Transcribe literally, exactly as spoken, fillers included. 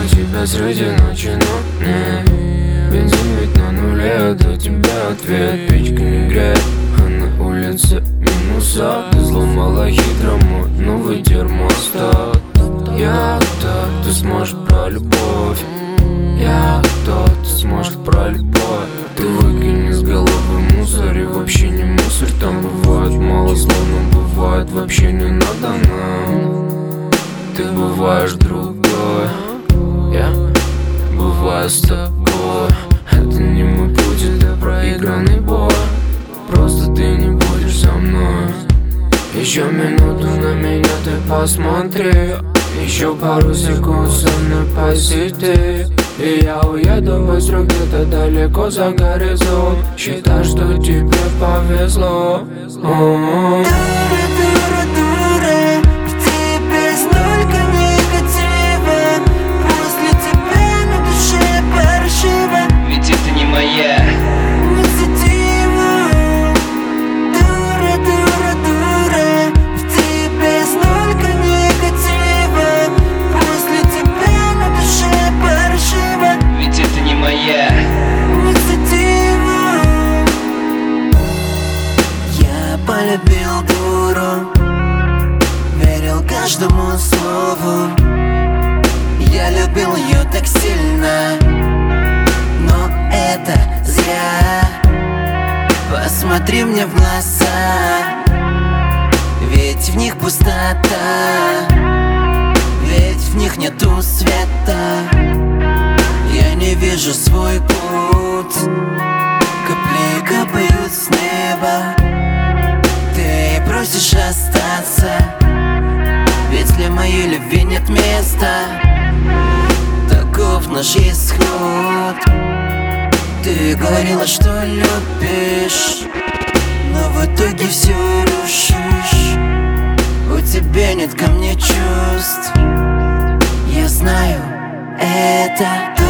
тебя среди ночи, но не бензин ведь на нуле, это тебе ответ. Печка не греет, а на улице минуса. Ты взломала хитро мой новый термостат. Я так, ты сможешь про любовь. Я тот, ты сможешь про любовь. Ты выкини с головы мусор и вообще не мусор. Там бывает мало слов, но бывает вообще не надо нам. Ты бываешь другой, я бываю с тобой. Это не мой путь, это проигранный бой. Просто ты не будешь со мной. Еще минуту на меня ты посмотри. Еще пару секунд со мной посиди, и я уеду быстро где-то далеко за горизонт. Считай, что тебе повезло. Дура, дура, дура, в тебе столько негатива. После тебя на душе паршиво, ведь это не моя инициатива. Дура, дура, дура, в тебе столько негатива. После тебя на душе паршиво, ведь это не моя инициатива. Я полюбил дуру, верил каждому слову. Я любил ее так сильно, но это зря. Посмотри мне в глаза, ведь в них пустота, ведь в них нету света. Я не вижу свой путь, капли капают с неба. Ты просишь остаться, ведь для моей любви нет места. Таков наш исход. Ты говорила, что любишь, но в итоге все рушишь. У тебя нет ко мне чувств, я знаю это.